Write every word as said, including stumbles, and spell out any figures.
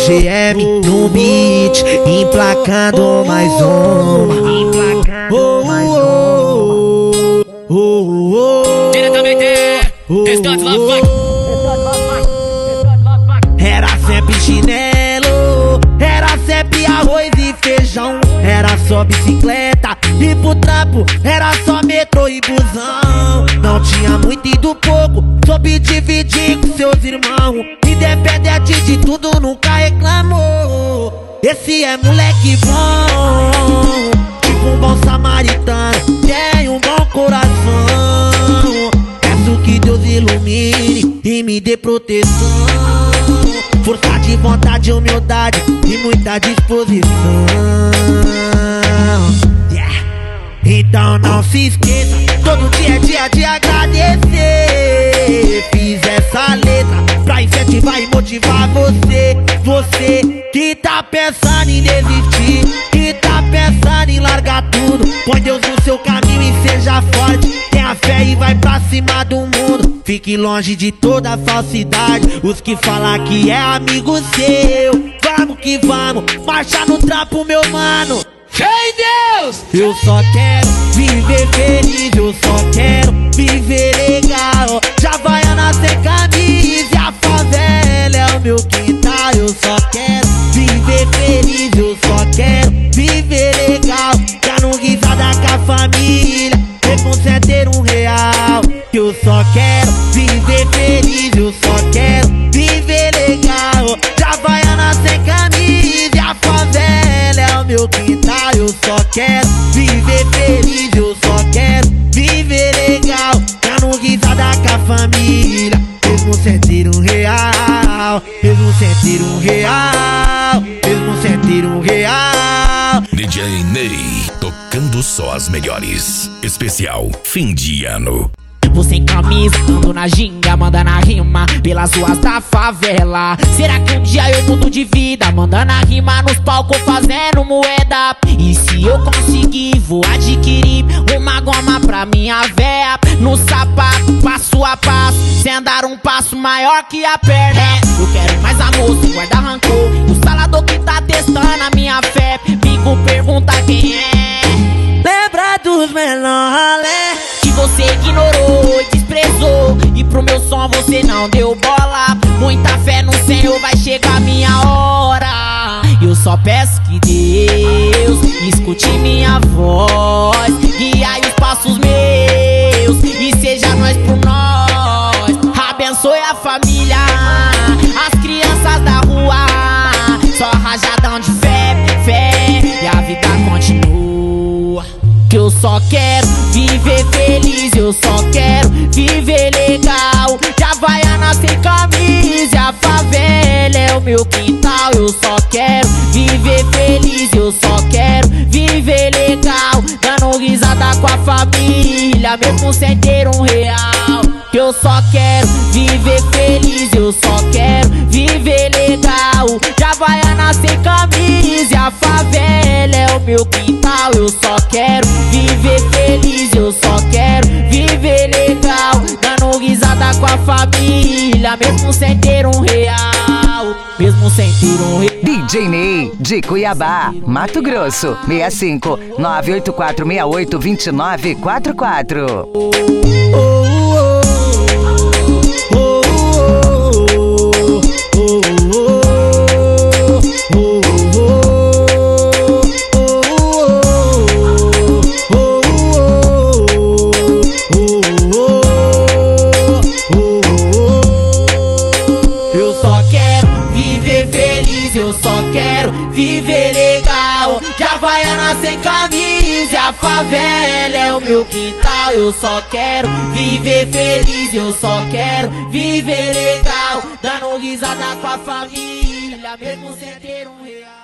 G M no beat, emplacando mais uma. Emplacando mais uma. Diretamente, Restante Love Fight. Era sempre chinelo, era sempre arroz e feijão, era só bicicleta e pro trampo era só metrô e busão. Não tinha muito e do pouco, soube dividir com seus irmãos. Independente de tudo, nunca reclamou. Esse é moleque bom, tipo um bom samaritano, tem um bom coração. Peço que Deus ilumine e me dê proteção, força de vontade, humildade e muita disposição. Yeah. Então não se esqueça, todo dia é dia de agradecer. Fiz essa letra pra incentivar e motivar você. Você que tá pensando em desistir, que tá pensando em largar tudo, põe Deus no seu caminho e seja forte. Tenha fé e vai pra cima do mundo. Fique longe de toda falsidade, os que falam que é amigo seu. Vamos que vamos, marcha no trapo, meu mano. Ei, Deus! Eu só quero viver feliz, eu só quero viver legal. Já vai nascer camisa e a favela é o meu quintal. Eu só quero viver feliz, eu só quero viver legal. Dando risada com a família, mesmo sem ter um real. Eu só quero viver feliz, eu só quero viver legal. Já vai nascer camisa e a favela é o meu quintal. Eu só quero viver feliz, eu só quero viver legal. Dando risada com a família, mesmo sem ter um real. Mesmo sem ter um real, mesmo sem ter um real. D J Ney, tocando só as melhores. Especial fim de ano. Vou sem camisa, ando na ginga, mandando a rima pelas ruas da favela. Será que um dia eu mudo de vida, mandando a rima nos palcos, fazendo moeda? E se eu conseguir, vou adquirir uma goma pra minha véia. No sapato, passo a passo, sem dar um passo maior que a perna. Eu quero mais amor, sem guardar rancor. E o salador que tá testando a minha fé, Bigo pergunta quem é. Lembra dos menor ralé Que você ignorou e desprezou, e pro meu som você não deu bola. Muita fé no Senhor, vai chegar minha hora. Eu só peço que Deus escute minha voz, guie aí os passos meus e seja nós por nós. Abençoe a família, as crianças da rua, só rajadão de fé, fé, e a vida continua. Que eu só quero viver feliz, eu só quero viver legal. Já vai nascer camisa e a favela é o meu quintal. Eu só quero viver feliz, eu só quero viver legal. Dando risada com a família, mesmo sem ter um real. Que eu só quero viver feliz, eu só quero viver legal. Já vai nascer camisa e a favela é o meu quintal. Eu só quero viver feliz, eu só quero viver legal. Dando risada com a família, mesmo sem ter um real. Mesmo sem ter um real. D J Ney, de Cuiabá, Mato Grosso, seis cinco nove oito quatro seis oito dois nove quatro quatro. Eu só quero viver legal. Já vai nascer camisa e a favela é o meu quintal. Eu só quero viver feliz, eu só quero viver legal. Dando risada com a família, mesmo sem ter um real.